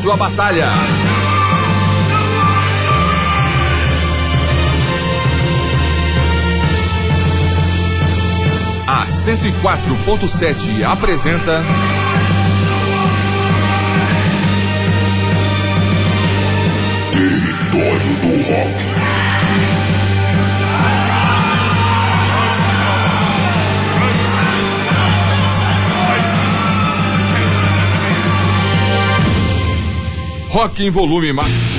sua batalha. A 104.7 apresenta Território do Rock. Rock em volume máximo.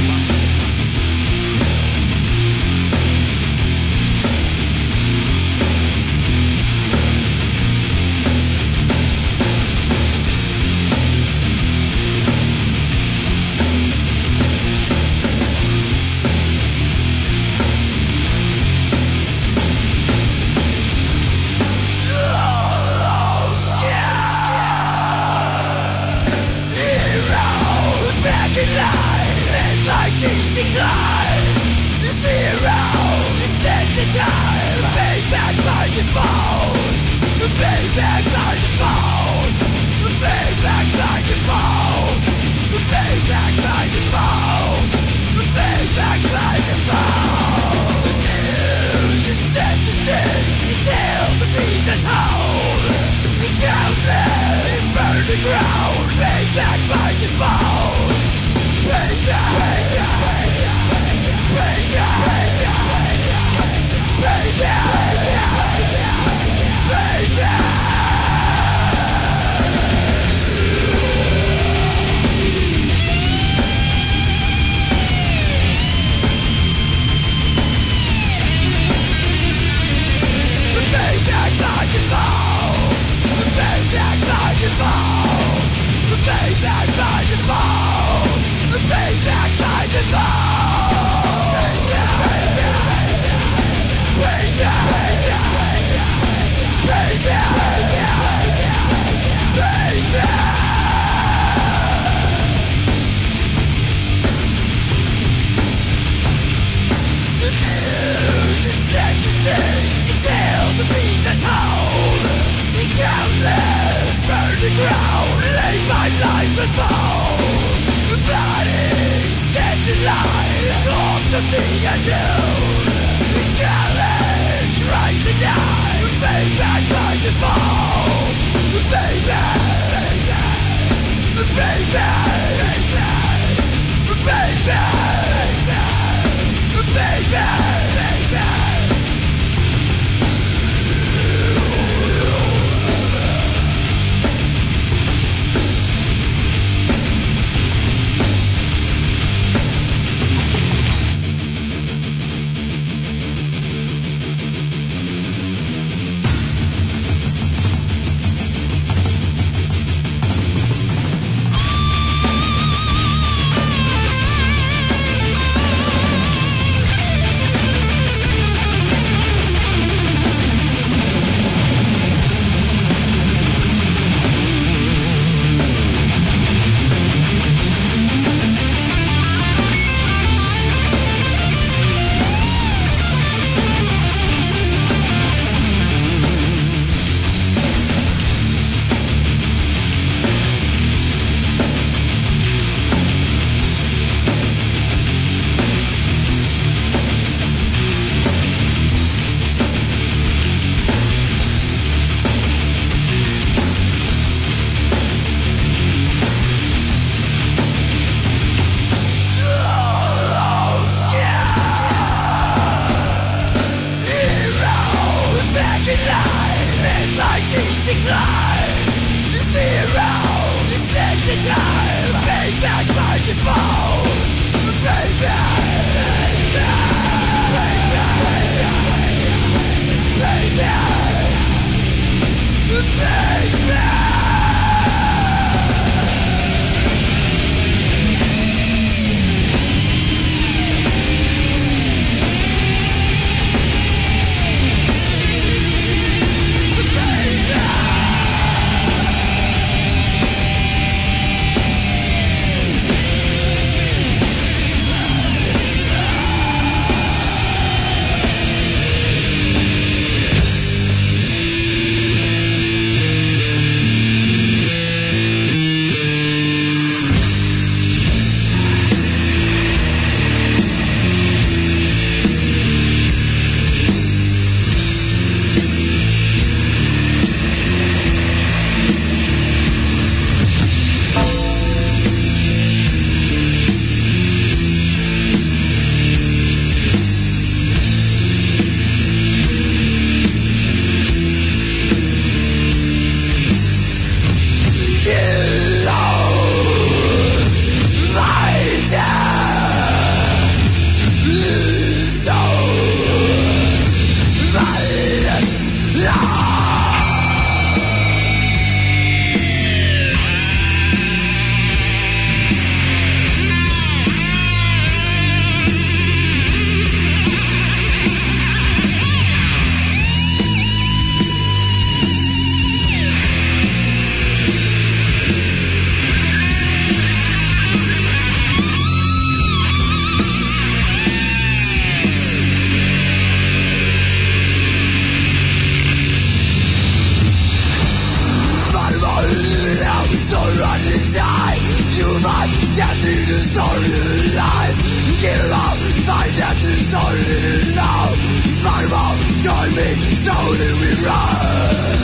join me, slowly we run.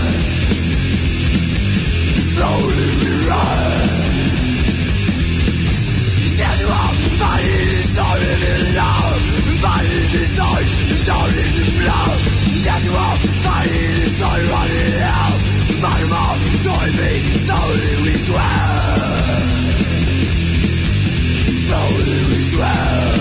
Slowly we run. Stand up, fighting is already in love. Fighting is already in blood. Stand up, fighting is already in hell. Fight up, join me, slowly we dwell. Slowly we dwell.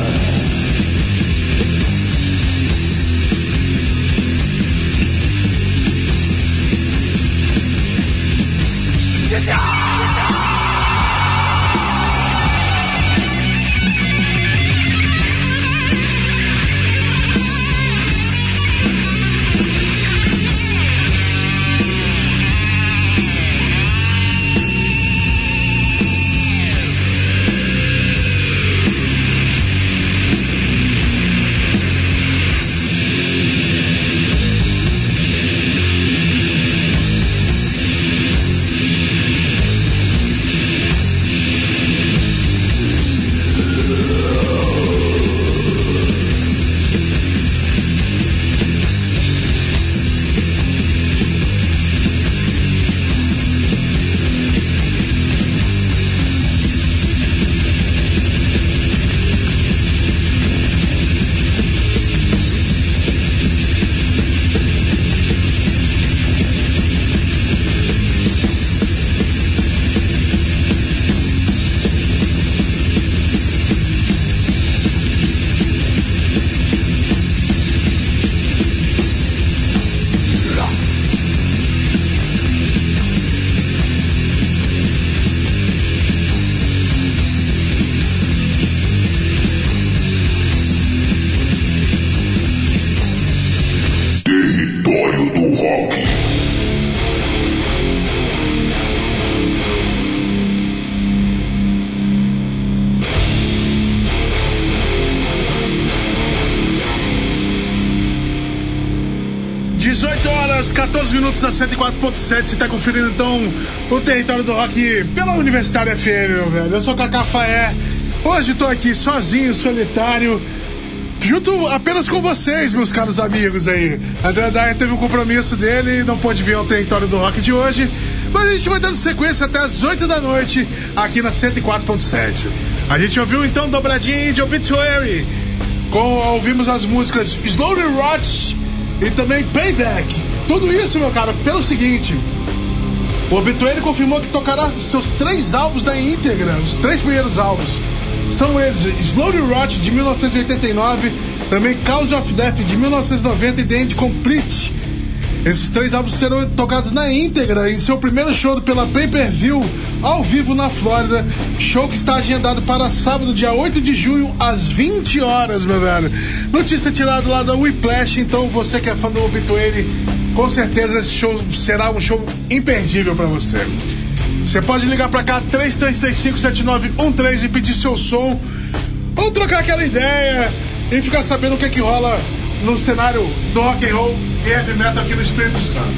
Minutos da 104.7, você está conferindo então o Território do Rock pela Universitária FM, meu velho. Eu sou Cacá Faé. Hoje estou aqui sozinho, solitário, junto apenas com vocês, meus caros amigos aí. André Dyer teve um compromisso dele e não pôde vir ao Território do Rock de hoje, mas a gente vai dando sequência até as 8 da noite aqui na 104.7. A gente ouviu então dobradinha de Obituary, ouvimos as músicas Slowly Rot e também Payback. Tudo isso, meu cara, pelo seguinte: o Obituary confirmou que tocará seus 3 álbuns na íntegra, os 3 primeiros álbuns. São eles Slowly Rot, de 1989, também Cause of Death, de 1990 e The End Complete. Esses 3 álbuns serão tocados na íntegra em seu primeiro show pela Pay-Per-View, ao vivo na Flórida. Show que está agendado para sábado, dia 8 de junho, às 20 horas, meu velho. Notícia tirada lá da Whiplash, então você que é fã do Obituary, com certeza esse show será um show imperdível pra você. Você pode ligar pra cá 3335-7913 e pedir seu som, ou trocar aquela ideia e ficar sabendo o que rola no cenário do rock and roll e heavy metal aqui no Espírito Santo.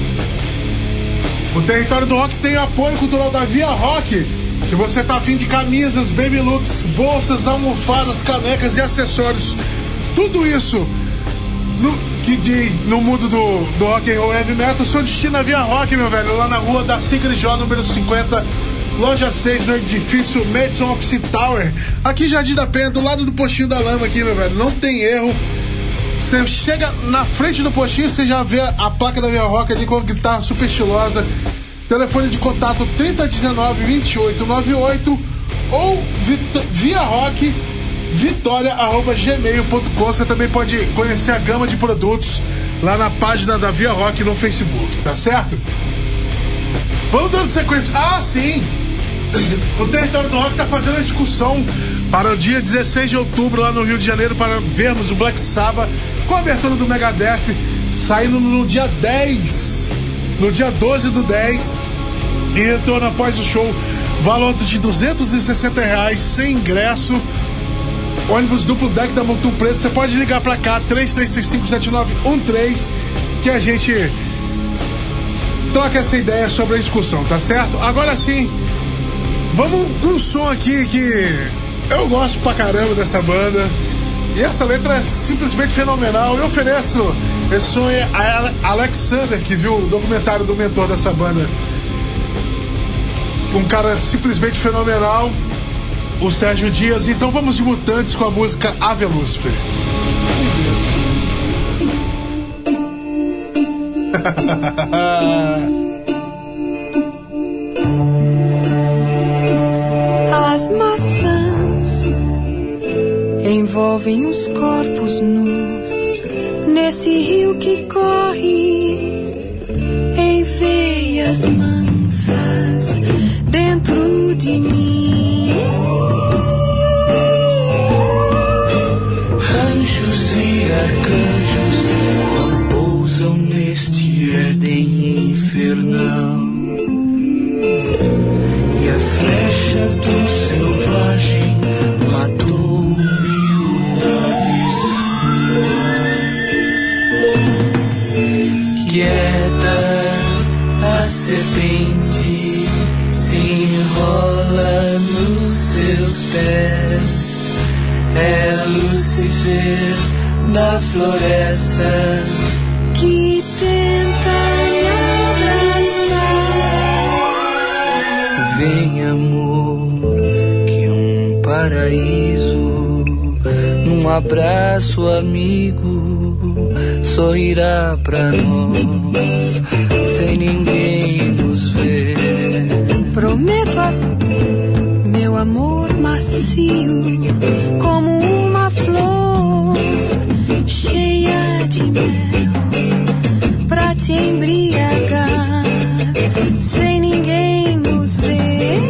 O Território do Rock tem apoio cultural da Via Rock. Se você tá afim de camisas, baby looks, bolsas, almofadas, canecas e acessórios, tudo isso que diz no mundo do rock and roll heavy metal, seu destino é Via Rock, meu velho, lá na rua da Sigrid-Jó, número 50, loja 6, no edifício Madison Office Tower, aqui em Jardim da Penha, do lado do postinho da lama aqui, meu velho, não tem erro. Você chega na frente do postinho, você já vê a placa da Via Rock ali com a guitarra super estilosa. Telefone de contato 3019-2898 ou Via Rock Vitória@gmail.com. Você também pode conhecer a gama de produtos lá na página da Via Rock no Facebook, tá certo? Vamos dando sequência. Ah, sim! O Território do Rock tá fazendo a excursão para o dia 16 de outubro lá no Rio de Janeiro para vermos o Black Sabbath com a abertura do Megadeth, saindo no dia 10, no dia 12 do 10, e retorno após o show, valor de R$260 sem ingresso, ônibus duplo deck da Montum Preto. Você pode ligar pra cá 3335-7913 que a gente troca essa ideia sobre a excursão, tá certo? Agora sim, vamos com um som aqui que eu gosto pra caramba dessa banda, e essa letra é simplesmente fenomenal. Eu ofereço Esse som é a Alexander, que viu o documentário do mentor dessa banda. Um cara simplesmente fenomenal, o Sérgio Dias. Então vamos de Mutantes com a música Ave Lúcifer. As maçãs envolvem os corpos nus nesse rio que corre em veias mansas dentro de mim. Anjos e arcanjos pousam neste Éden infernal, e a flecha do selvagem matou-me uma vez. Quieta, a serpente se enrola nos seus pés. É Lúcifer da floresta Que tenta me abraçar. Vem, amor, que um paraíso num abraço amigo sorrirá pra nós sem ninguém nos ver. Prometo meu amor macio como uma flor cheia de mel pra te embriagar sem ninguém nos ver.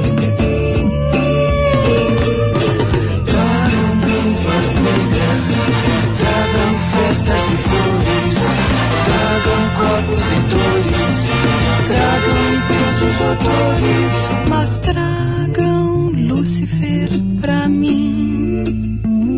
Tragam luvas negras, tragam festas e flores, tragam corpos e dores, tragam incensos odores, Mas tragam Lúcifer pra mim.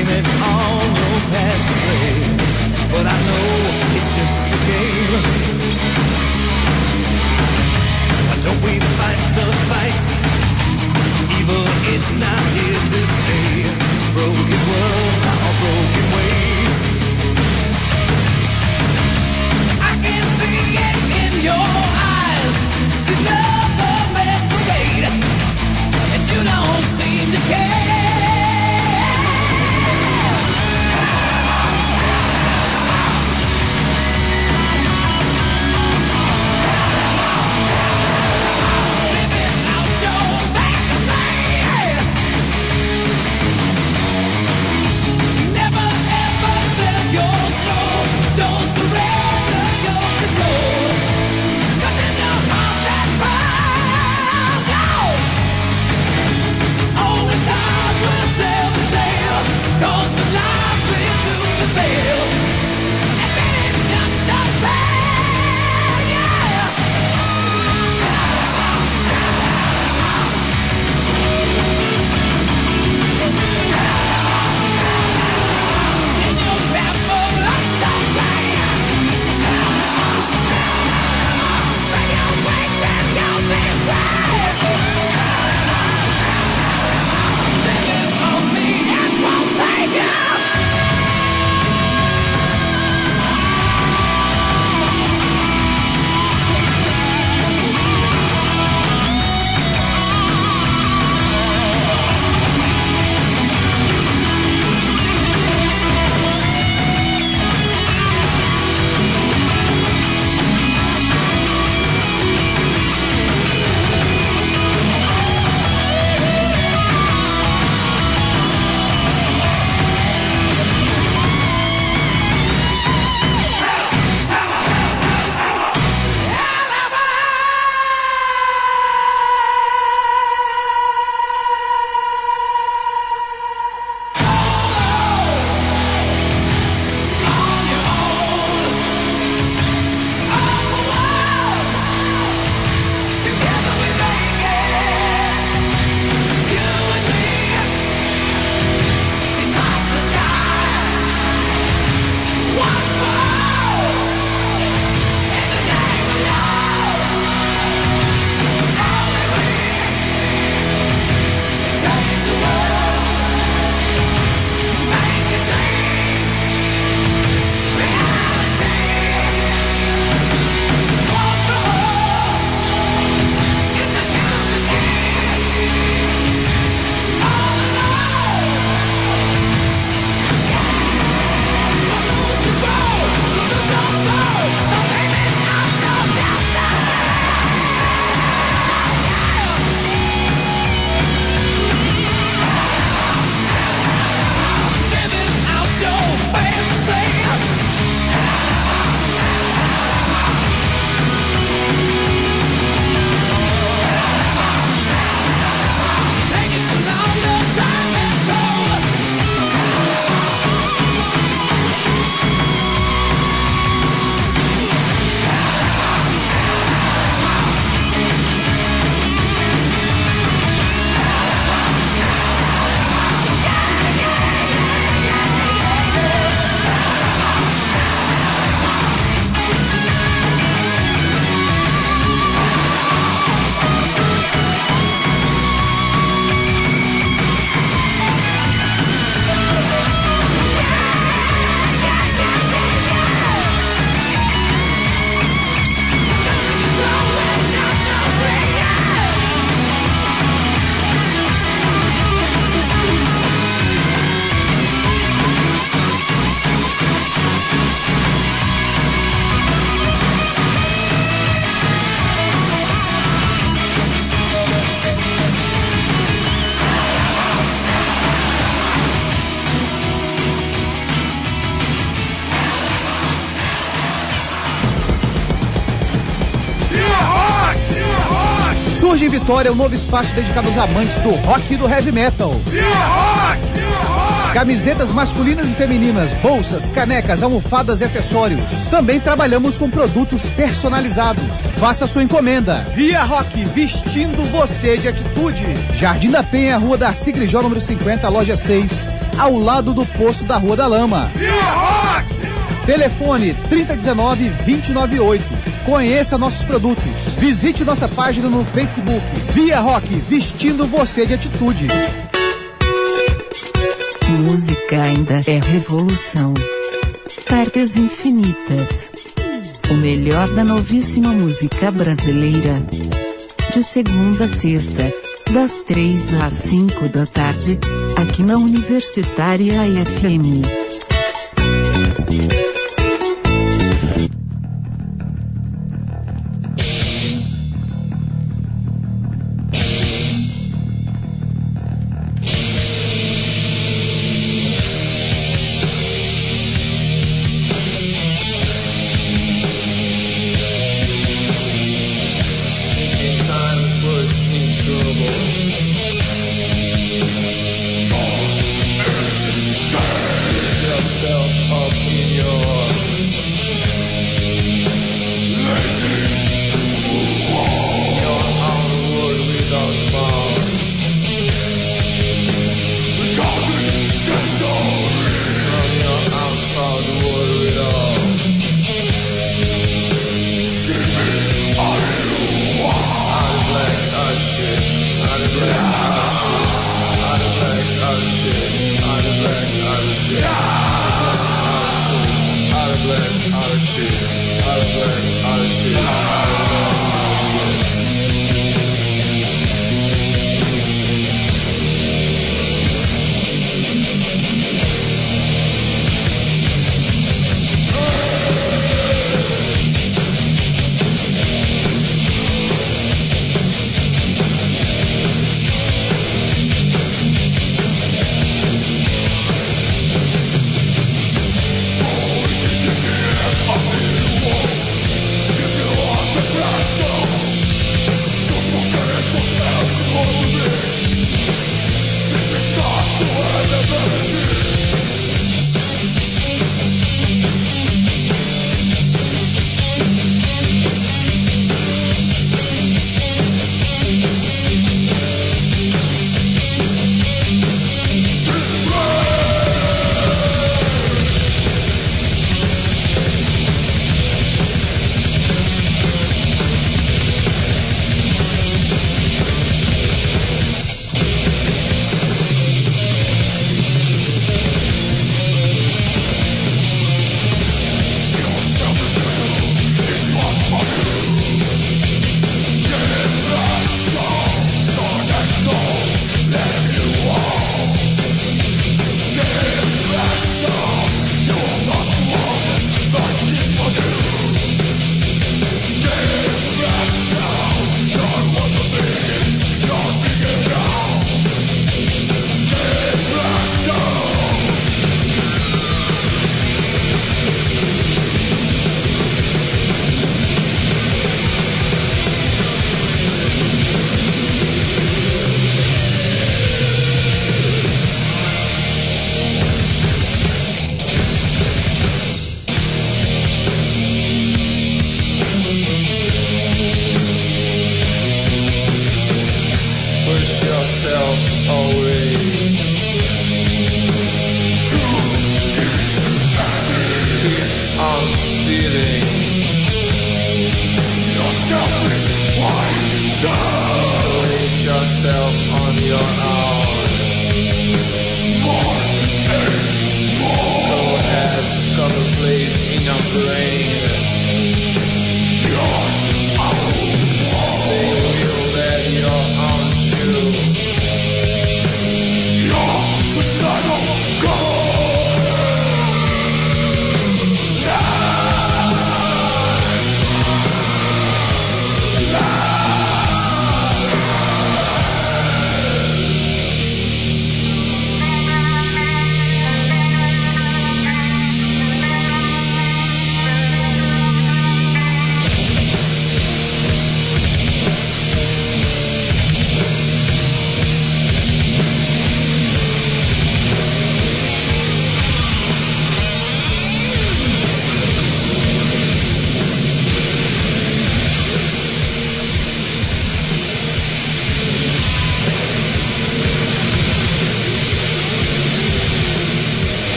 blame it on your past play, but I know it's just a game. Don't we fight the fights? Evil, it's not here to stay. Broken worlds are broken ways. I can see it in your eyes. You know the masquerade, and you don't seem to care. Cause the lies we took the veil, and then it's just a fail, yeah. In your grapple of champagne, spread your wings and you'll be brave. Living on the edge won't save you. Surge em Vitória um novo espaço dedicado aos amantes do rock e do heavy metal. Camisetas masculinas e femininas, bolsas, canecas, almofadas e acessórios. Também trabalhamos com produtos personalizados. Faça sua encomenda. Via Rock, vestindo você de atitude. Jardim da Penha, Rua Darcy Grijó, número 50, loja 6. ao lado do posto da Rua da Lama. Telefone 3019-298. Conheça nossos produtos. Visite nossa página no Facebook. Via Rock, vestindo você de atitude. Música ainda é revolução. Tardes infinitas. O melhor da novíssima música brasileira. De segunda a sexta, das 3 às 5 da tarde, aqui na Universitária FM.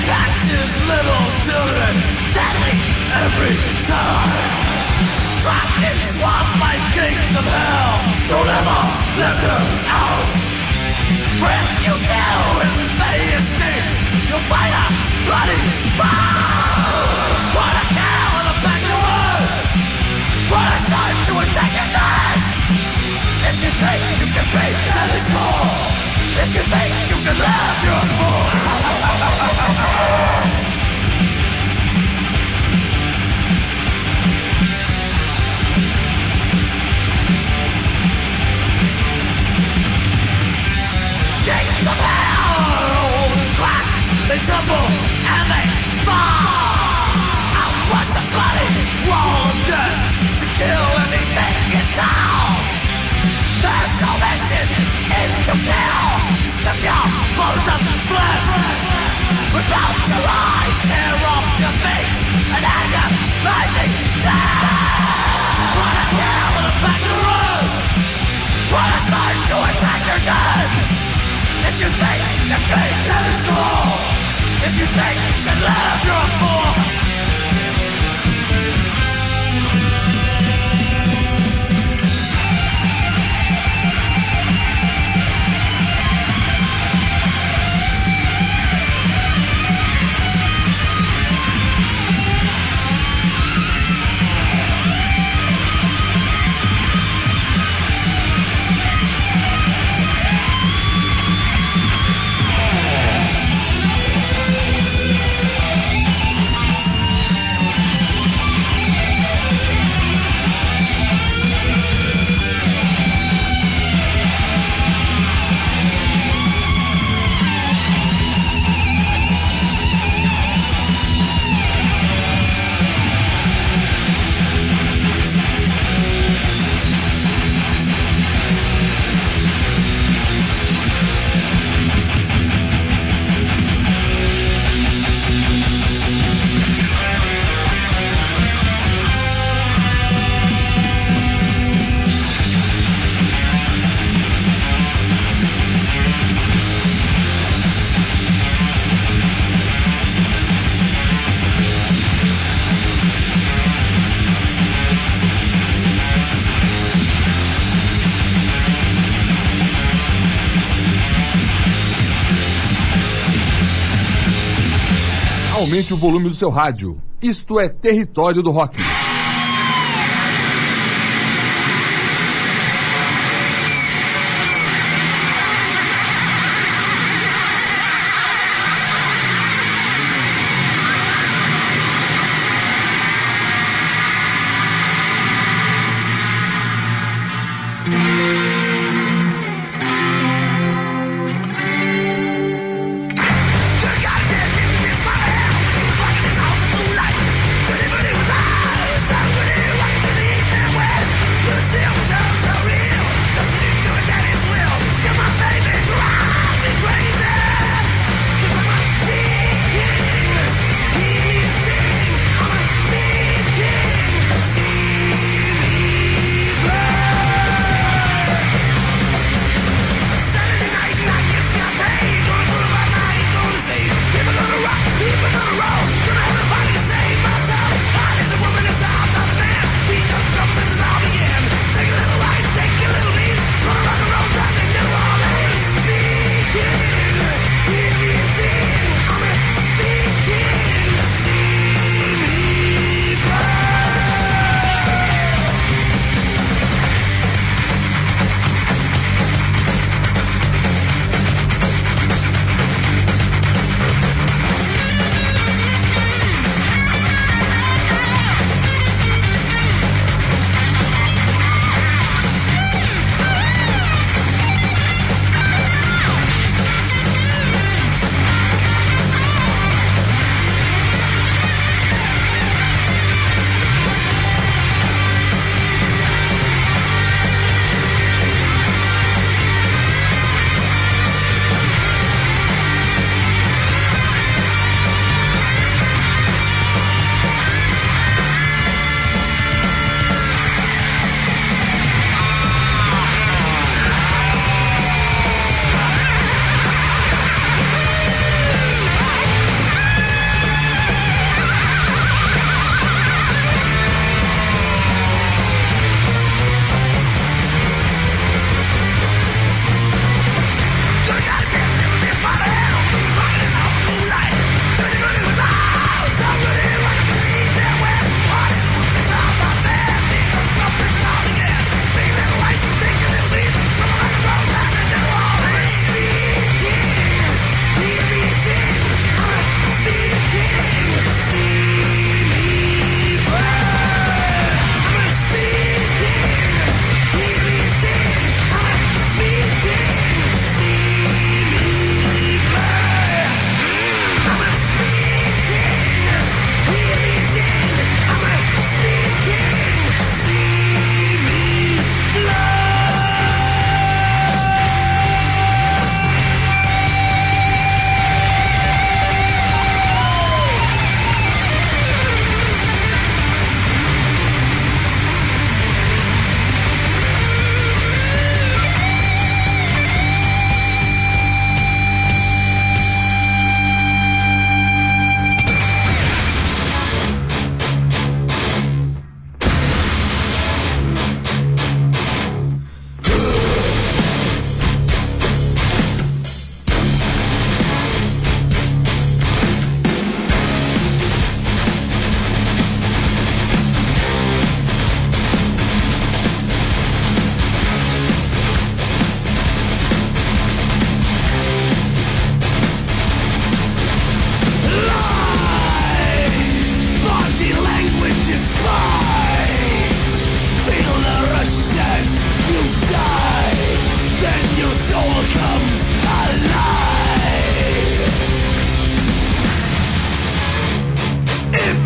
catches little children, deadly every time. Trapped in swamps by gates of hell, don't ever let them out. For if you do and they escape, you'll find a bloody mouth. What a cow in the back of the wood, what a start to attack your time. If you think you can break that is small, if you think you can laugh, you're a fool. Gates of hell crack, they tumble and they fall. I'll rush the bloody wall of death to kill anything in town. Their salvation is to kill, strip your bones of flesh, rip out your eyes, tear off your face, an agonizing death. What a kill in the back of the road, what a start to attack your dead. If you think that fate that is small, if you think you can live, you're a fool. Aumente o volume do seu rádio. Isto é Território do Rock. Life, pretty was eyes.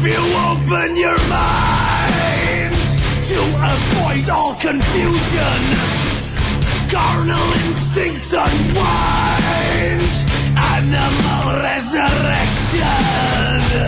you open your mind to avoid all confusion, carnal instincts unwind, animal resurrection.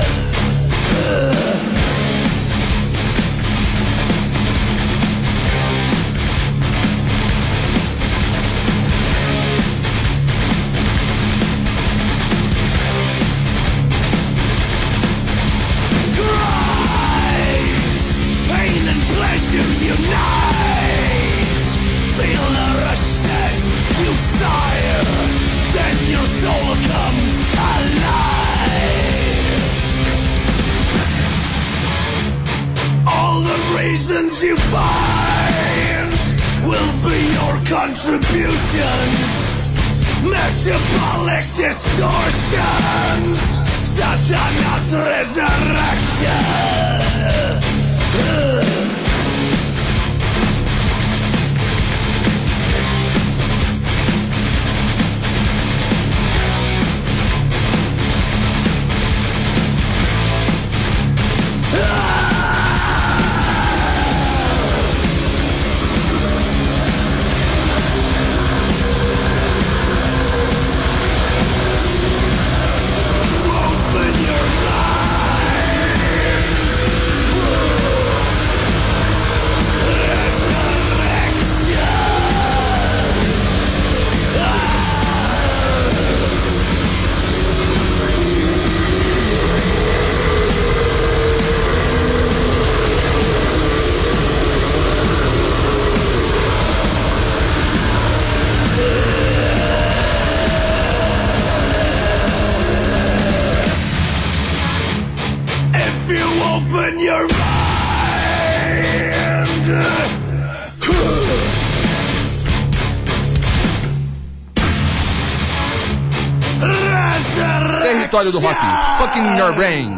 Pain and pleasure unite. Feel the rushes you sire, then your soul comes alive. All the reasons you find will be your contributions. Metabolic distortions, Satan's resurrection. Open your mind. Território do Rock. Fucking your brain.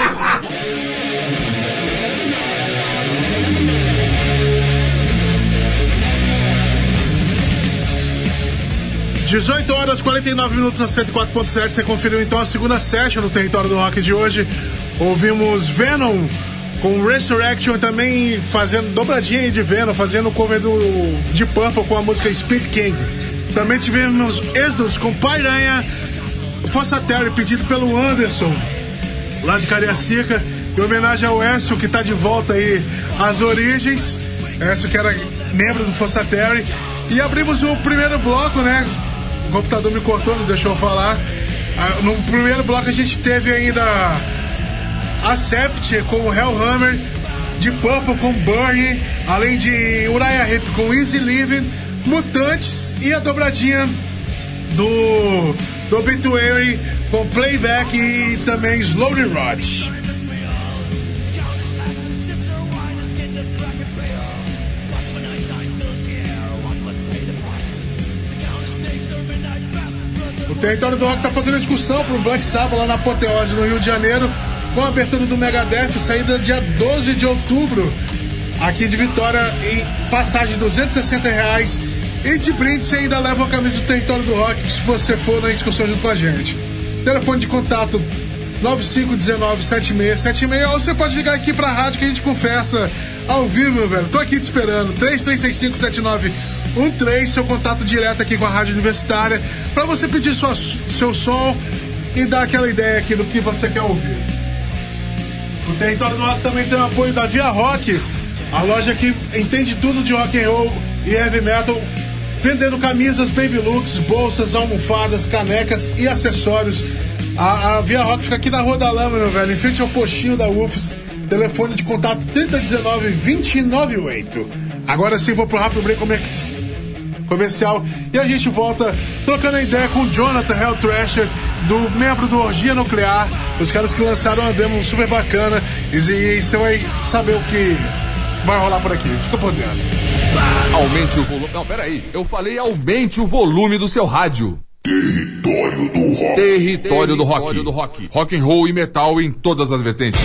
18 horas 49 minutos na 104.7. Você conferiu então a segunda session no Território do Rock de hoje. Ouvimos Venom com Resurrection, também fazendo dobradinha aí de Venom, fazendo o cover de Purple com a música Speed King. Também tivemos Exodus com Piranha, Fossa Terry, pedido pelo Anderson, lá de Cariacica, em homenagem ao Écio, que tá de volta aí às origens. Écio, que era membro do Fossa Terry. E abrimos o primeiro bloco, né? O computador me cortou, não deixou eu falar. No primeiro bloco a gente teve ainda Accept com o Hellhammer, de Purple com Burn, além de Uriah Heep com Easy Living, Mutantes e a dobradinha do Obituary com Playback e também Slowly Rot. O Território do Rock tá fazendo discussão pro Black Sabbath lá na Apoteose, no Rio de Janeiro, com a abertura do Megadeth, saída dia 12 de outubro, aqui de Vitória, em passagem de R$260. E de brinde você ainda leva a camisa do Território do Rock se você for na discussão junto com a gente. Telefone de contato 9519-7676, ou você pode ligar aqui pra rádio que a gente conversa ao vivo, meu velho. Tô aqui te esperando. 3365-7913, seu contato direto aqui com a Rádio Universitária, pra você pedir seu som e dar aquela ideia aqui do que você quer ouvir. O Território do Rock também tem o apoio da Via Rock, a loja que entende tudo de rock and roll e heavy metal, vendendo camisas, baby looks, bolsas, almofadas, canecas e acessórios. A Via Rock fica aqui na Rua da Lama, meu velho, em frente ao postinho da UFS. Telefone de contato 3019-298. Agora sim, vou pro rápido break comercial e a gente volta trocando a ideia com o Jonathan Hellthrasher, membro do Orgia Nuclear, os caras que lançaram uma demo super bacana, e você vai saber o que vai rolar por aqui. Fica por dentro. Aumente o volume. Não, peraí. Eu falei aumente o volume do seu rádio. Território do Rock. Território do Rock. Rock and roll e metal em todas as vertentes.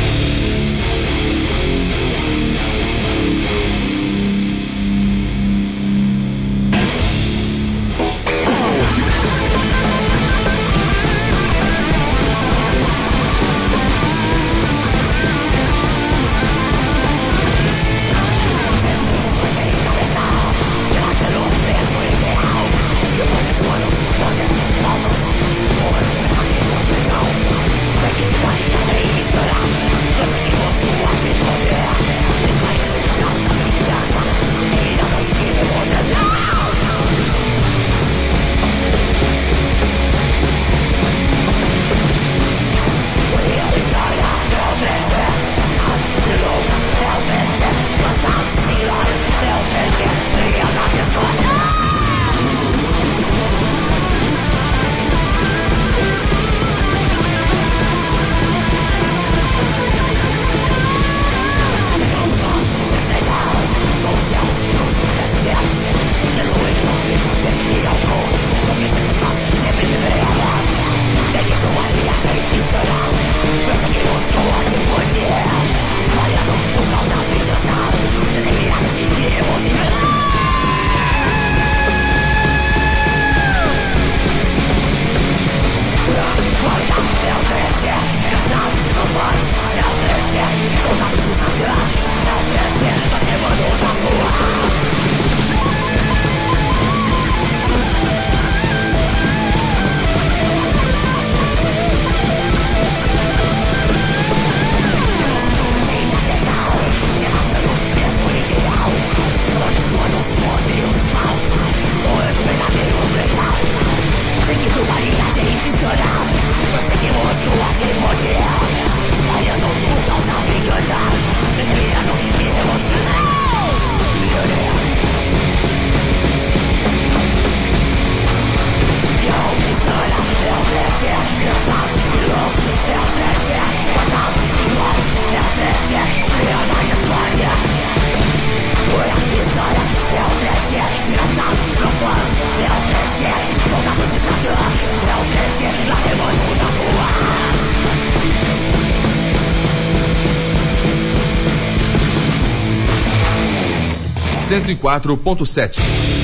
104.7.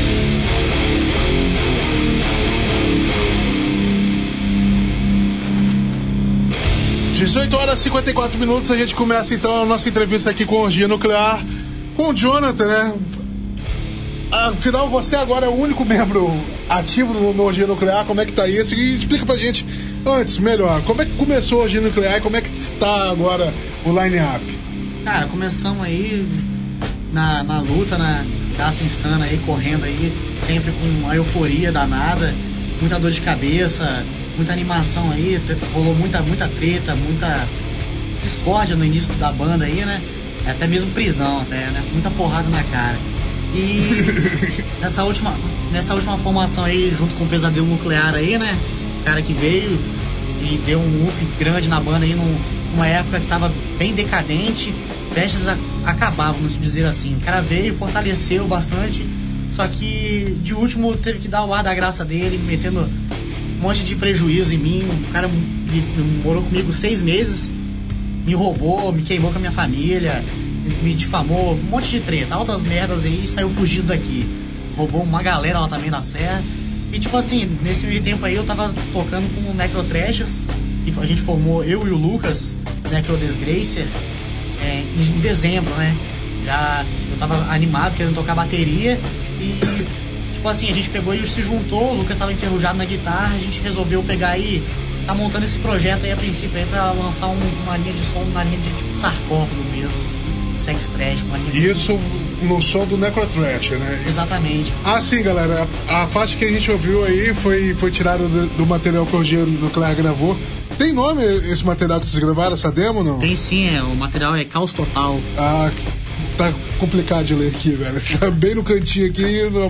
Dezoito horas e 54 minutos, a gente começa então a nossa entrevista aqui com Orgia Nuclear, com o Jonathan, né? Afinal, você agora é o único membro ativo no Orgia Nuclear, como é que tá isso? E explica pra gente, antes, melhor, como é que começou a Orgia Nuclear e como é que está agora o line-up? Cara, começamos aí na luta, na desgraça insana aí, correndo aí, sempre com a euforia danada, muita dor de cabeça, muita animação aí, rolou muita treta, muita discórdia no início da banda aí, né? Até mesmo prisão até, né? Muita porrada na cara. E nessa última formação aí, junto com o Pesadelo Nuclear aí, né? O cara que veio e deu um up grande na banda aí numa época que tava bem decadente, prestes a acabar, vamos dizer assim. O cara veio, fortaleceu bastante, só que de último teve que dar o ar da graça dele, metendo um monte de prejuízo em mim. O cara morou comigo 6 meses, me roubou, me queimou com a minha família, me difamou, um monte de treta, altas merdas aí, e saiu fugindo daqui. Roubou uma galera lá também na serra. E tipo assim, nesse meio tempo aí eu tava tocando com o Necrotrashers, que a gente formou, eu e o Lucas, Necrodesgracer, em dezembro, né? Já eu tava animado, querendo tocar bateria e tipo assim, a gente pegou e se juntou, o Lucas tava enferrujado na guitarra, a gente resolveu pegar e tá montando esse projeto aí a princípio aí pra lançar uma linha de som na linha de tipo sarcófago mesmo, sex trash, uma linha de... Isso no som do Necrotrash, né? Exatamente. Ah, sim, galera, a faixa que a gente ouviu aí foi tirada do material que o Orgia Nuclear gravou. Tem nome esse material que vocês gravaram, essa demo, não? Tem sim, o material é Caos Total. Ah, tá complicado de ler aqui, velho. Tá bem no cantinho aqui.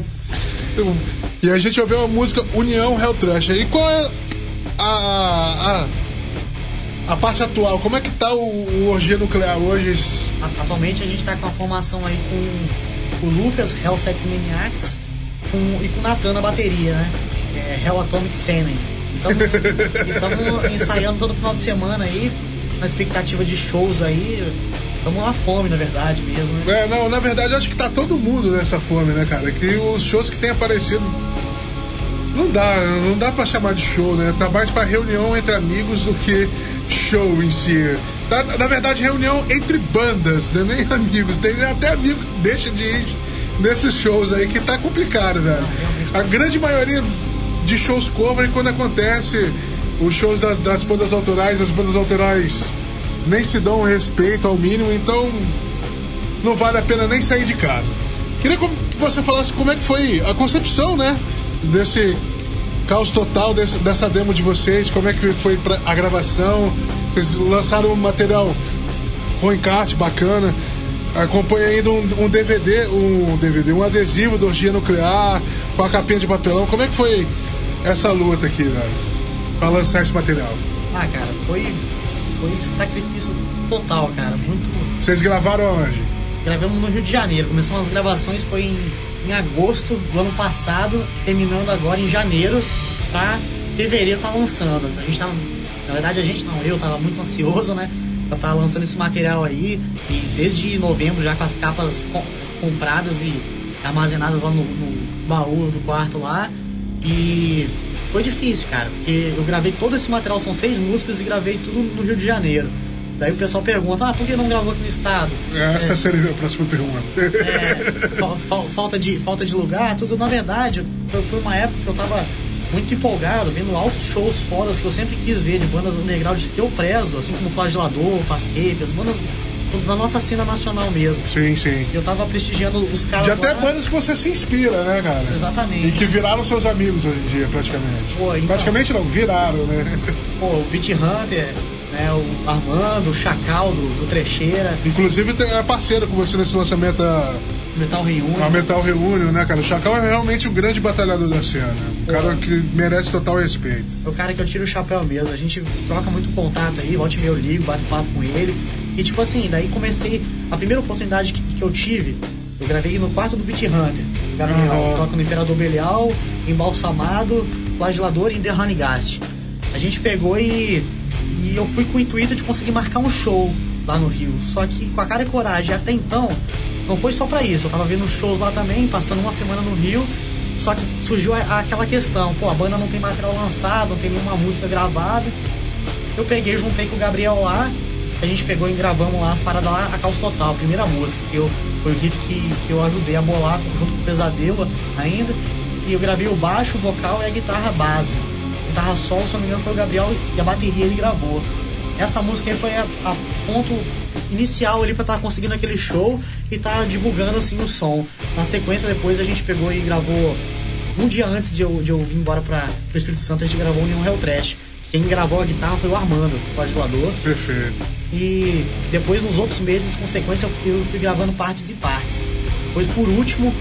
E a gente ouviu a música União Hell Trash. E qual é a parte atual? Como é que tá o Orgia Nuclear hoje? Atualmente a gente tá com a formação aí com o Lucas, Hell Sex Maniacs, e com o Nathan na bateria, né? Hell Atomic Semen. Estamos ensaiando todo final de semana aí, na expectativa de shows aí. Estamos na fome, na verdade, mesmo, né? Não, na verdade acho que tá todo mundo nessa fome, né, cara? Que os shows que tem aparecido não dá pra chamar de show, né? Tá mais pra reunião entre amigos do que show em si. Tá, na verdade, reunião entre bandas, né? Nem amigos. Tem até amigo que deixa de ir nesses shows aí, que tá complicado, velho. A grande maioria de shows cover, quando acontece os shows das bandas autorais, as bandas autorais nem se dão respeito ao mínimo, então não vale a pena nem sair de casa. Queria que você falasse como é que foi a concepção, né, desse Caos Total, dessa demo de vocês, como é que foi a gravação. Vocês lançaram um material com encarte bacana, acompanha ainda um adesivo do Orgia Nuclear com a capinha de papelão. Como é que foi essa luta aqui, velho, pra lançar esse material? Ah, cara, foi sacrifício total, cara, muito... Vocês gravaram onde? Gravamos no Rio de Janeiro, começamos as gravações, foi em agosto do ano passado, terminando agora em janeiro, pra fevereiro tá lançando. A gente tava, na verdade eu tava muito ansioso, né, pra tá lançando esse material aí, e desde novembro já com as capas compradas e armazenadas lá no baú do quarto lá. E foi difícil, cara, porque eu gravei todo esse material, são 6 músicas, e gravei tudo no Rio de Janeiro. Daí o pessoal pergunta, por que não gravou aqui no estado? Essa seria a próxima pergunta. Falta de lugar, tudo. Na verdade, foi uma época que eu tava muito empolgado, vendo altos shows fodas que eu sempre quis ver, de bandas underground que eu prezo, assim como Flagelador, Fascape, as bandas da nossa cena nacional mesmo. Sim, sim. Eu tava prestigiando os caras. De até bandas que você se inspira, né, cara? Exatamente. E que viraram seus amigos hoje em dia, praticamente. Pô, então, praticamente não, viraram, né? Pô, o Beat Hunter, né, o Armando, o Chacal do Trecheira. Inclusive é parceiro com você nesse lançamento da Metal Reunion. A Metal Reunion, né, cara? O Chacal é realmente um grande batalhador da cena. Um cara que merece total respeito. É o cara que eu tiro o chapéu mesmo. A gente troca muito contato aí, volta e meia eu ligo, bato papo com ele. E tipo assim, daí comecei. A primeira oportunidade que eu tive, eu gravei no quarto do Beat Hunter. Eu toco no Imperador Belial, Embalsamado, Flagelador e In The Honeyghast. A gente pegou e eu fui com o intuito de conseguir marcar um show lá no Rio. Só que com a cara e coragem, até então, não foi só pra isso, eu tava vendo shows lá também, passando uma semana no Rio, só que surgiu aquela questão, pô, a banda não tem material lançado, não tem nenhuma música gravada. Eu peguei, juntei com o Gabriel lá, a gente pegou e gravamos lá as paradas lá, a Caos Total, a primeira música, foi o riff que eu ajudei a bolar junto com o Pesadelo ainda, e eu gravei o baixo, o vocal e a guitarra base. Guitarra solo, se não me engano, foi o Gabriel e a bateria ele gravou. Essa música aí foi a ponto inicial ali pra estar conseguindo aquele show e tá divulgando assim o som. Na sequência depois a gente pegou e gravou um dia antes de eu vir embora pro Espírito Santo, a gente gravou o Neon Hell Trash. Quem gravou a guitarra foi o Armando, o flagelador. Perfeito. E depois nos outros meses, com sequência, eu fui gravando partes e partes. Depois por último,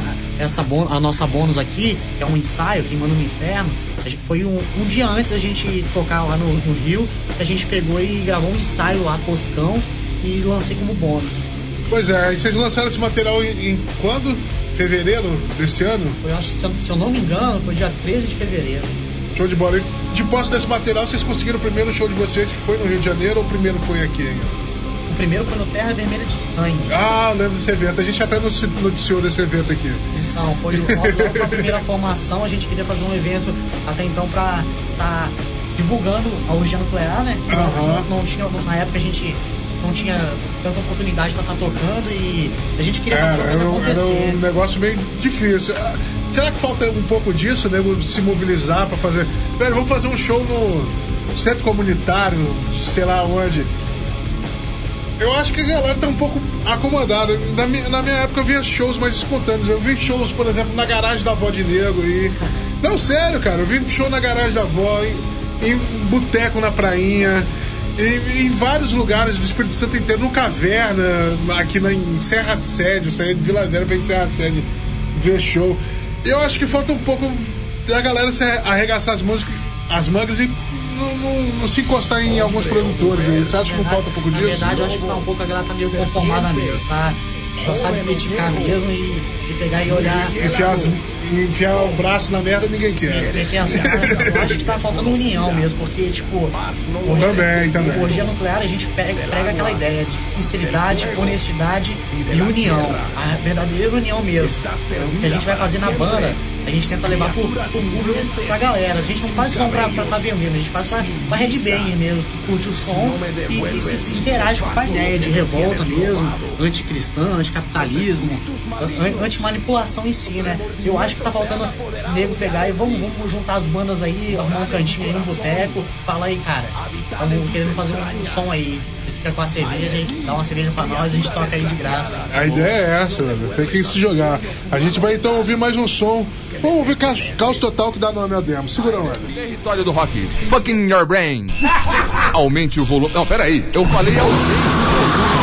a nossa bônus aqui, que é um ensaio, Queimando no Inferno, foi um dia antes da gente tocar lá no Rio, que a gente pegou e gravou um ensaio lá, toscão, e lancei como bônus. Pois é, e vocês lançaram esse material em quando? Fevereiro desse ano? Foi, acho, se eu não me engano, foi dia 13 de fevereiro. Show de bola. E de posse desse material, vocês conseguiram o primeiro show de vocês, que foi no Rio de Janeiro, ou o primeiro foi aqui ainda? O primeiro foi no Terra Vermelha de Sangue. Ah, eu lembro desse evento. A gente até noticiou desse evento aqui. Então, foi logo na primeira formação, a gente queria fazer um evento até então pra estar divulgando a orgia nuclear, né? Não tinha, na época a gente não tinha tanta oportunidade pra estar tocando e a gente queria fazer uma coisa acontecer. Era um negócio bem difícil. Será que falta um pouco disso, né? Se mobilizar pra fazer... Velho, vamos fazer um show no centro comunitário, sei lá onde. Eu acho que a galera tá um pouco acomodada. Na minha época eu via shows mais espontâneos. Eu vi shows, por exemplo, na garagem da Avó de Negro e... Não, sério, cara. Eu vi show na garagem da Avó, em boteco na prainha, em vários lugares do Espírito Santo inteiro, no Caverna, aqui em Serra Sede. Eu saí de Vila Velha pra ir em Serra Sede ver show. E eu acho que falta um pouco da galera se arregaçar as mangas e não se encostar em alguns produtores aí. Você acha que não falta um pouco disso? Na verdade, eu acho que tá um pouco, a galera tá meio conformada mesmo, tá? Só sabe criticar mesmo e pegar e olhar. Enfiar o braço na merda ninguém quer. Eu acho que tá faltando união mesmo, porque, tipo, também. Orgia nuclear a gente prega aquela ideia de sinceridade, honestidade e união. A verdadeira união mesmo. O que a gente vai fazer na banda, a gente tenta levar pro público, pra galera. A gente não faz som pra tá vendendo, a gente faz pra headbanger mesmo, que curte o som e se interage com a ideia de revolta mesmo, anticristã, anticapitalismo, antimanipulação em si, né? Eu acho que tá faltando nego pegar e vamos juntar as bandas aí, arrumar um cantinho aí, um boteco, fala aí, cara, estamos querendo fazer um som aí. Você fica com a cerveja, a gente dá uma cerveja pra nós, a gente toca aí de graça. A ideia é essa, velho. Tem que se jogar. A gente vai então ouvir mais um som. Vamos ouvir Caos Total, que dá nome ao demo. Segura, mano. Território do rock. Fucking your brain. Aumente o volume. Não, peraí. Eu falei aumente o volume.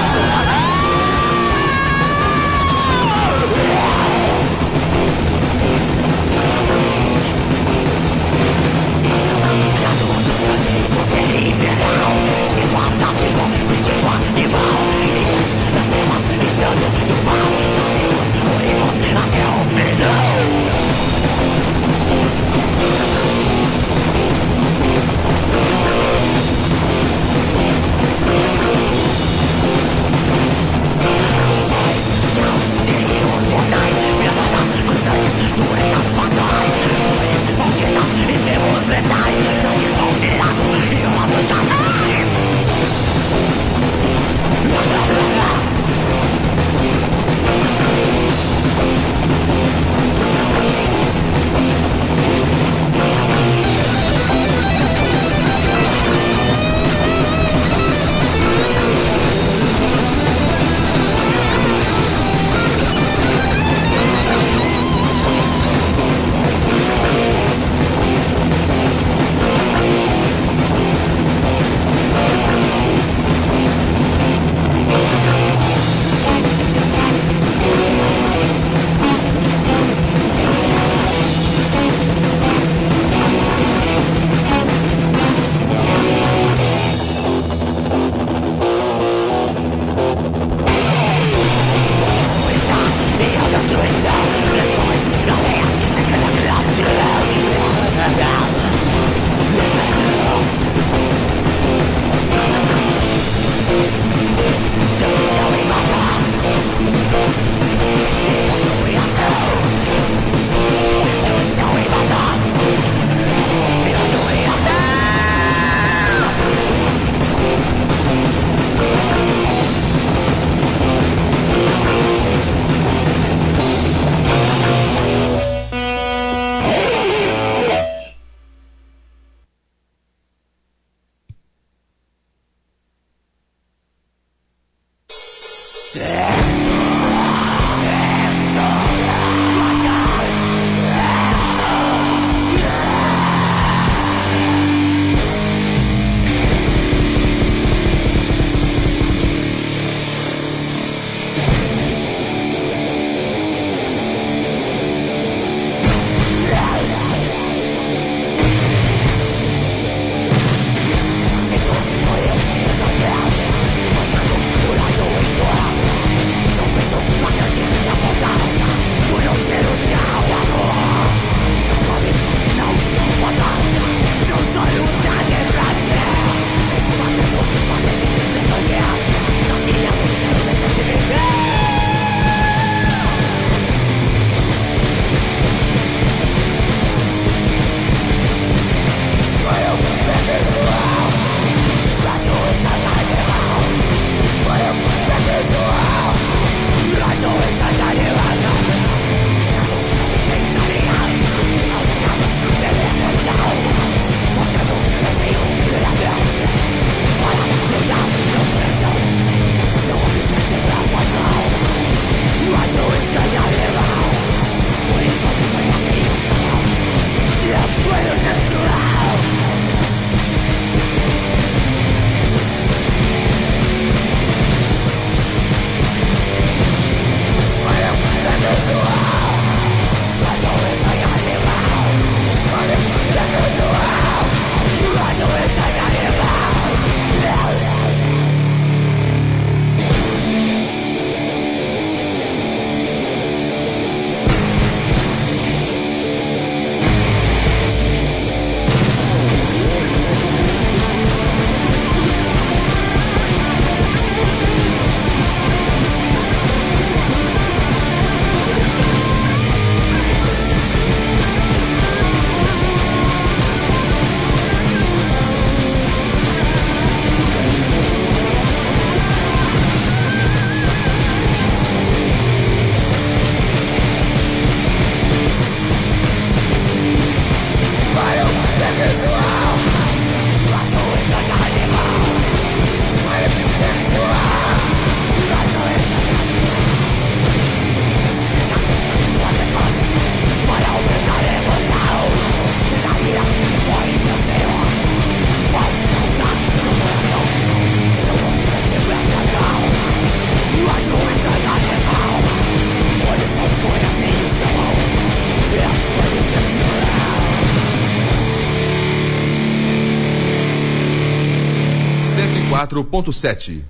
104.7.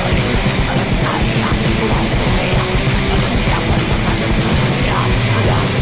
Yeah.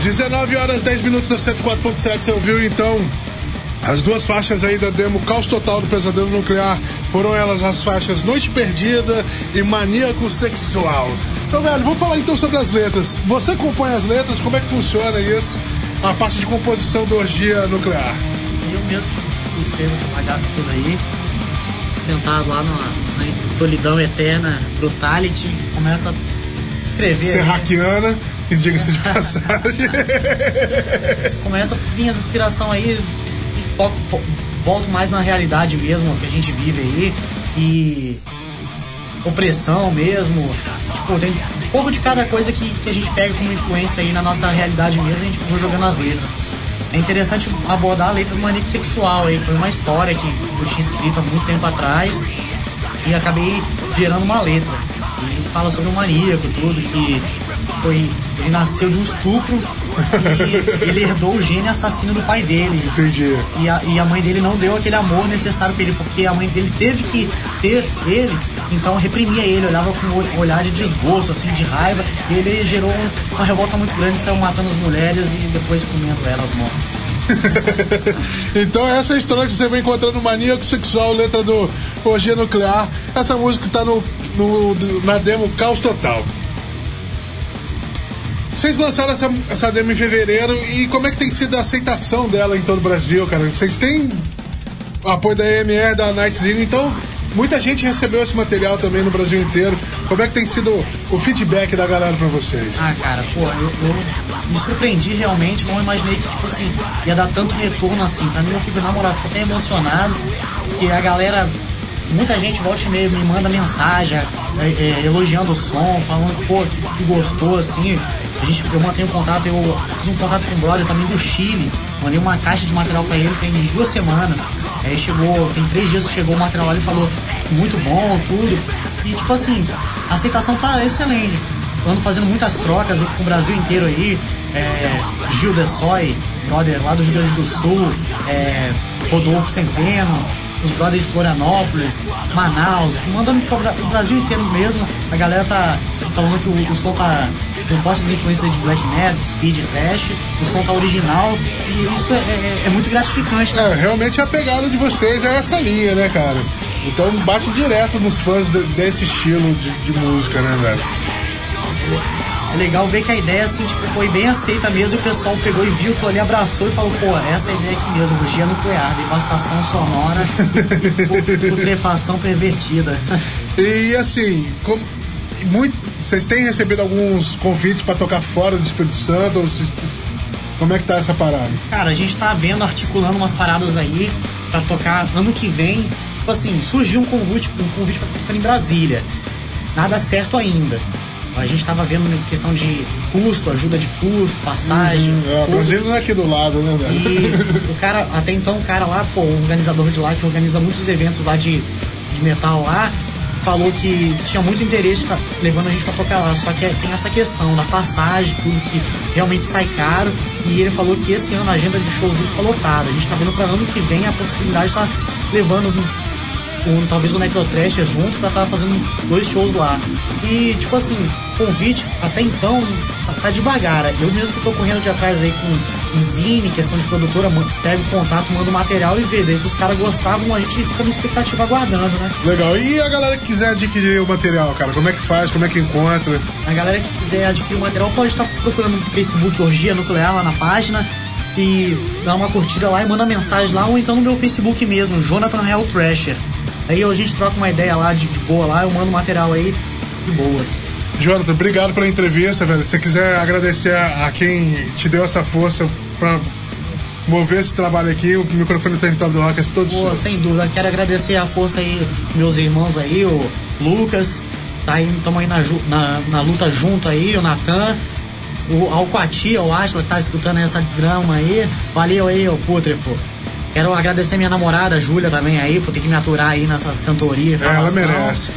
19 horas 10 minutos na 104.7. Você ouviu então as duas faixas aí da demo Caos Total do Pesadelo Nuclear. Foram elas as faixas Noite Perdida e Maníaco Sexual. Então, velho, vamos falar então sobre as letras. Você compõe as letras, como é que funciona isso? A parte de composição do Orgia Nuclear. Eu mesmo que escrevo essa bagaça toda aí, sentado lá na solidão eterna, brutality, começa a escrever. Serraquiana, que diga-se de passagem. Começa a vir as inspirações aí, volto mais na realidade mesmo que a gente vive aí, e opressão mesmo, tipo, tem um pouco de cada coisa que a gente pega como influência aí na nossa realidade mesmo, a gente vai jogando as letras. É interessante abordar a letra do Maníaco Sexual aí, foi uma história que eu tinha escrito há muito tempo atrás e acabei gerando uma letra. E fala sobre um maníaco, tudo, que ele nasceu de um estupro e ele herdou o gene assassino do pai dele. Entendi. E a mãe dele não deu aquele amor necessário pra ele, porque a mãe dele teve que ter ele, então reprimia ele, olhava com um olhar de desgosto, assim, de raiva, e ele gerou uma revolta muito grande, saiu matando as mulheres e depois comendo elas mortas. Então essa é a história que você vai encontrando no Maníaco Sexual, letra do Orgia Nuclear. Essa música está na demo Caos Total. Vocês lançaram essa demo em fevereiro, e como é que tem sido a aceitação dela em todo o Brasil, cara? Vocês têm o apoio da EMR, da Nightzine, então muita gente recebeu esse material também no Brasil inteiro. Como é que tem sido o feedback da galera pra vocês? Ah, cara, pô, eu me surpreendi realmente, não imaginei que, tipo assim, ia dar tanto retorno assim. Pra mim, eu fico, na moral, fico até emocionado, que a galera, muita gente volta e meia me manda mensagem, elogiando o som, falando, pô, que gostou, assim. Eu mantenho contato, eu fiz um contato com um brother também do Chile, mandei uma caixa de material pra ele tem 2 semanas. Aí tem 3 dias que chegou o material lá, ele falou muito bom, tudo. E tipo assim, a aceitação tá excelente. Eu ando fazendo muitas trocas com o Brasil inteiro aí. Gil Dessoy, brother lá do Rio Grande do Sul, Rodolfo Centeno, os brothers de Florianópolis, Manaus, mandando pro Brasil inteiro mesmo. A galera tá falando que o som tá com fortes influências de black metal, speed, thrash, o som tá original, e isso é muito gratificante, né? Realmente a pegada de vocês é essa linha, né, cara? Então bate direto nos fãs desse estilo de música, né, velho? É legal ver que a ideia, assim, tipo, foi bem aceita mesmo, e o pessoal pegou e viu, que ali abraçou e falou, pô, essa é a ideia aqui mesmo, Orgia Nuclear, devastação sonora, putrefação pervertida. E assim, vocês têm recebido alguns convites pra tocar fora do Espírito Santo? Como é que tá essa parada? Cara, a gente tá articulando umas paradas aí pra tocar ano que vem. Tipo assim, surgiu um convite pra tocar em Brasília. Nada certo ainda. A gente tava vendo questão de custo, ajuda de custo, passagem. Brasília não é aqui do lado, né, velho? E o cara, até então, o cara lá, pô, o organizador de lá, que organiza muitos eventos lá de metal lá, falou que tinha muito interesse de levando a gente pra tocar lá, só que tem essa questão da passagem, tudo que realmente sai caro, e ele falou que esse ano a agenda de shows dele tá lotada. A gente tá vendo pra ano que vem a possibilidade de estar levando talvez o Necrotrash junto pra estar fazendo 2 shows lá. E tipo assim, convite até então tá devagar. Eu mesmo que tô correndo de atrás aí com zine, questão de produtora, pego contato, mando material e vê. Daí se os caras gostavam, a gente fica na expectativa aguardando, né? Legal. E a galera que quiser adquirir o material, cara, como é que faz? Como é que encontra? A galera que quiser adquirir o material pode estar procurando no Facebook Orgia Nuclear lá na página e dá uma curtida lá e manda mensagem lá, ou então no meu Facebook mesmo, Jonathan Hell Thrasher. Aí a gente troca uma ideia lá de boa lá, eu mando material aí de boa. Jonathan, obrigado pela entrevista, velho. Se você quiser agradecer a quem te deu essa força pra mover esse trabalho aqui, o microfone do Território do Rock é todo seu. Sem dúvida, quero agradecer a força aí, meus irmãos aí, o Lucas, tá aí, tamo aí na luta junto aí, o Natan, o Alquati, o Ashla, que tá escutando essa desgrama aí, valeu aí, o Putrefo. Quero agradecer minha namorada, a Júlia, também aí, por ter que me aturar aí nessas cantorias. Ela merece.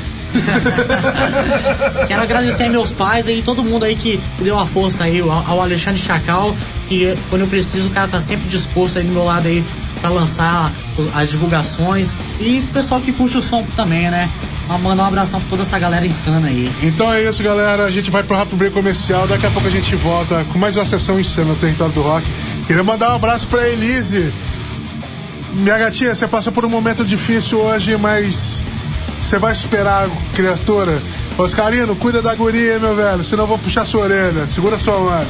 Quero agradecer meus pais aí, todo mundo aí que deu a força aí, ao Alexandre Chacal, que quando eu preciso o cara tá sempre disposto aí do meu lado aí pra lançar as divulgações, e o pessoal que curte o som também, né? Mandar um abração pra toda essa galera insana aí. Então é isso, galera. A gente vai pro rápido break comercial. Daqui a pouco a gente volta com mais uma sessão insana no Território do Rock. Queria mandar um abraço pra Elise. Minha gatinha, você passou por um momento difícil hoje, mas você vai superar, criatura. Oscarino, cuida da guria, meu velho, senão eu vou puxar sua orelha. Segura sua onda.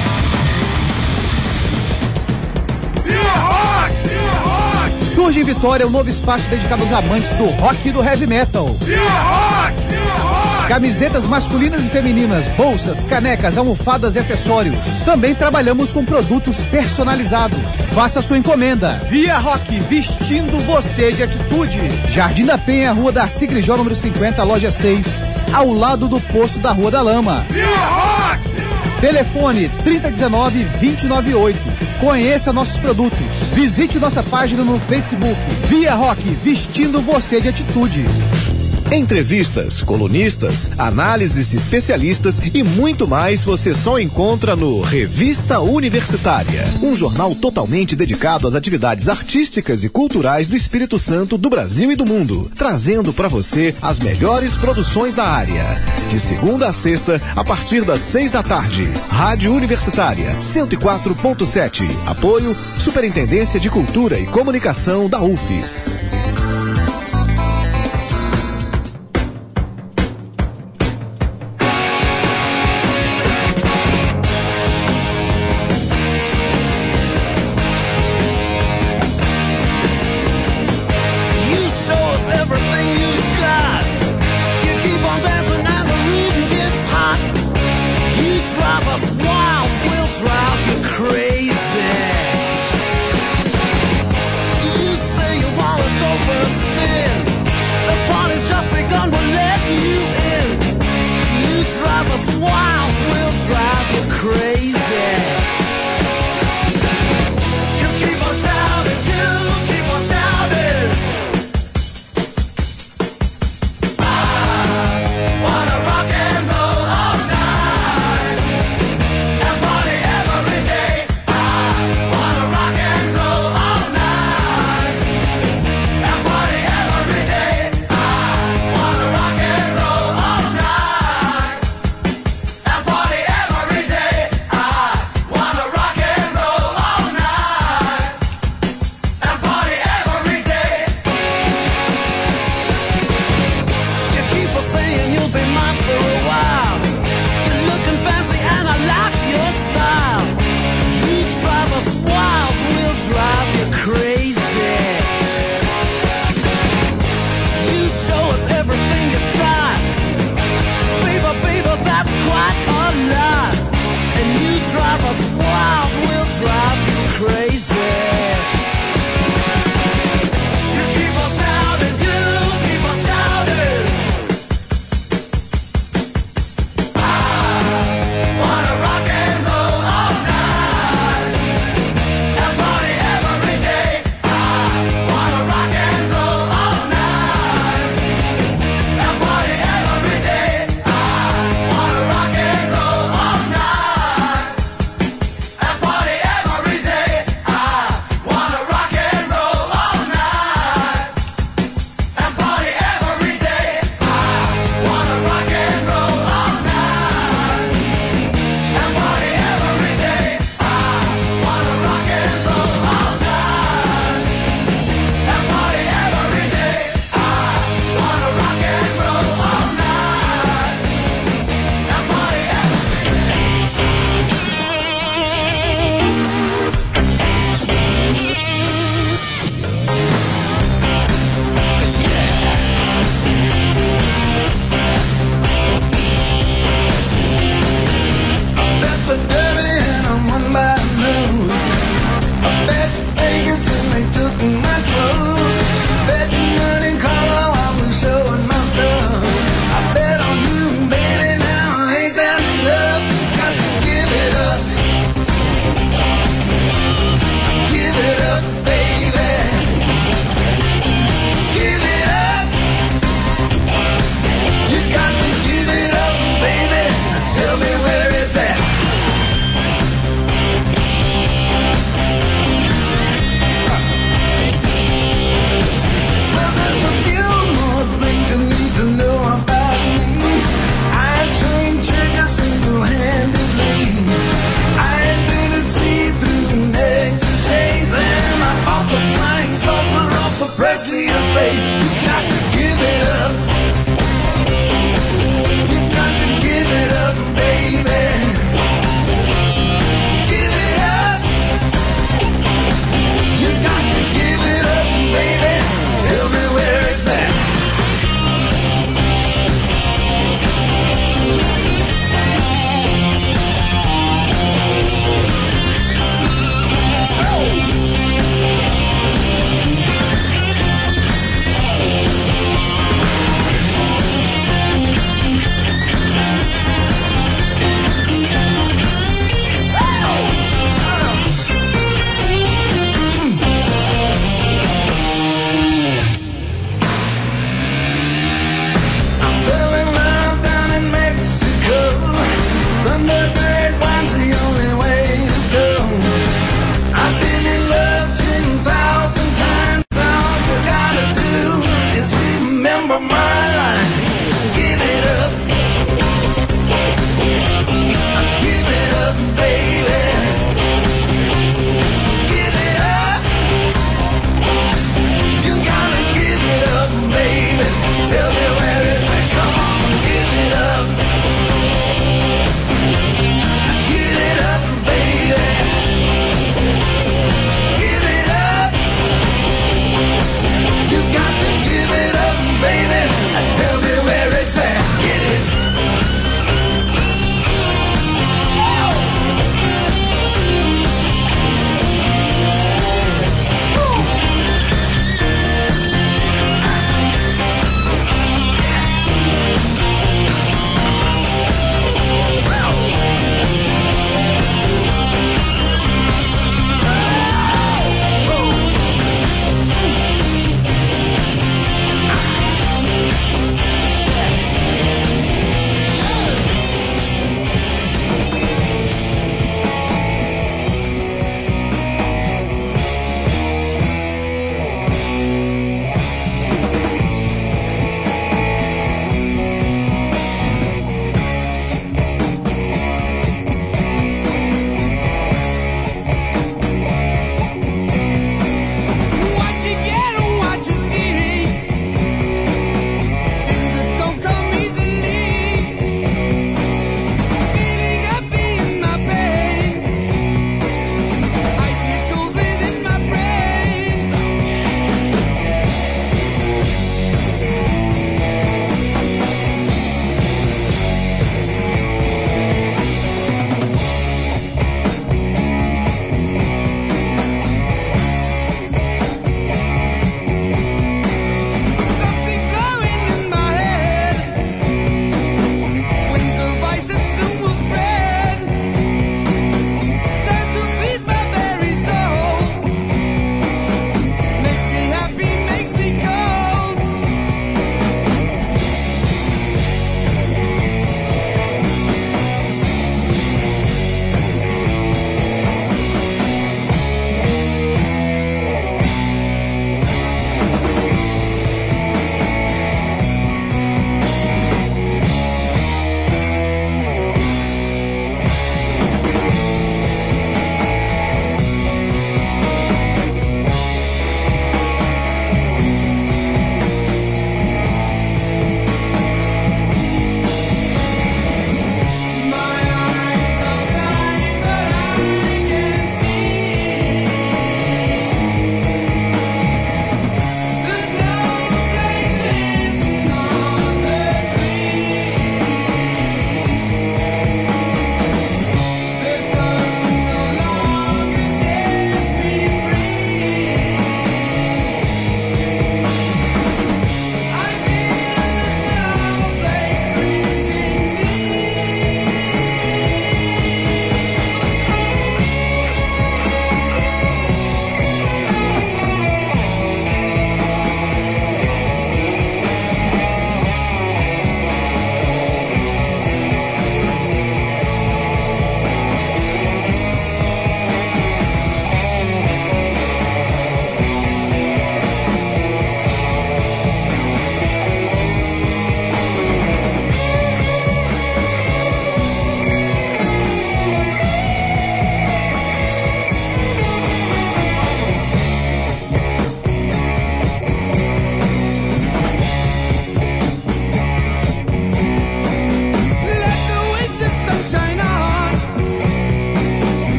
Surge em Vitória um novo espaço dedicado aos amantes do rock e do heavy metal. Camisetas masculinas e femininas, bolsas, canecas, almofadas e acessórios. Também trabalhamos com produtos personalizados. Faça sua encomenda. Via Rock, vestindo você de atitude. Jardim da Penha, Rua Darcy Grijó, número 50, loja 6, ao lado do posto da Rua da Lama. Via Rock! Telefone 3019-298. Conheça nossos produtos. Visite nossa página no Facebook. Via Rock, vestindo você de atitude. Entrevistas, colunistas, análises de especialistas e muito mais você só encontra no Revista Universitária, um jornal totalmente dedicado às atividades artísticas e culturais do Espírito Santo, do Brasil e do mundo, trazendo para você as melhores produções da área. De segunda a sexta, a partir das 6 da tarde. Rádio Universitária 104.7. Apoio Superintendência de Cultura e Comunicação da UFES.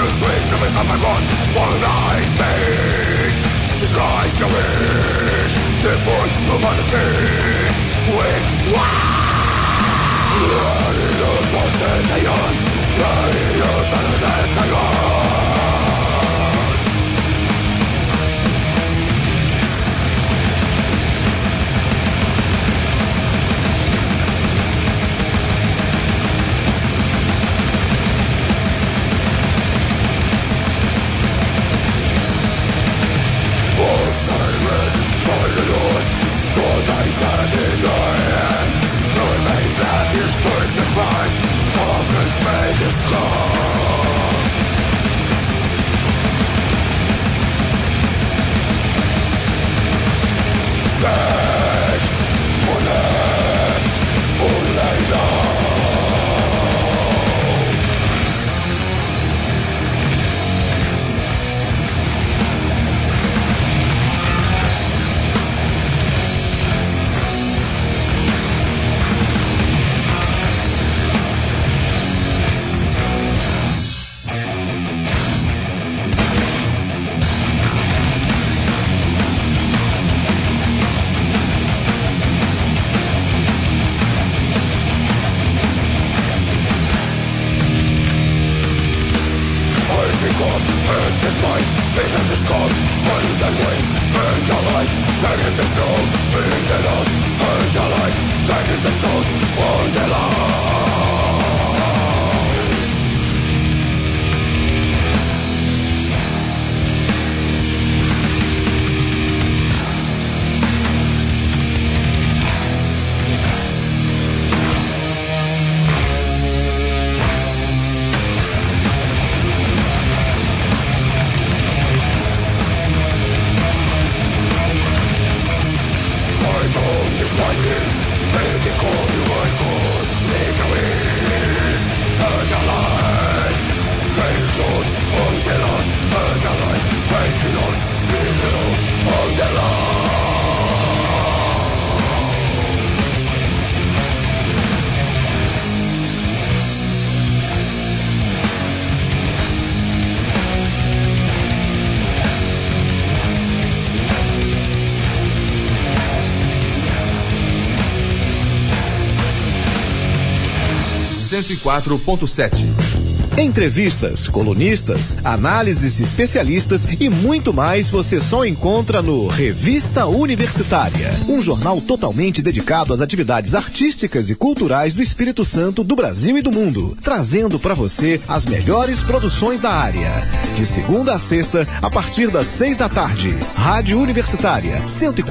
104.7. Entrevistas, colunistas, análises de especialistas e muito mais você só encontra no Revista Universitária, um jornal totalmente dedicado às atividades artísticas e culturais do Espírito Santo, do Brasil e do mundo, trazendo para você as melhores produções da área. De segunda a sexta, a partir das 6 da tarde. Rádio Universitária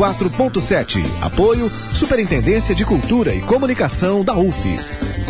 104.7. Apoio Superintendência de Cultura e Comunicação da UFES.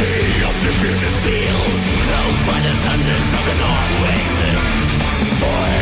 By the thunders of the North Wind,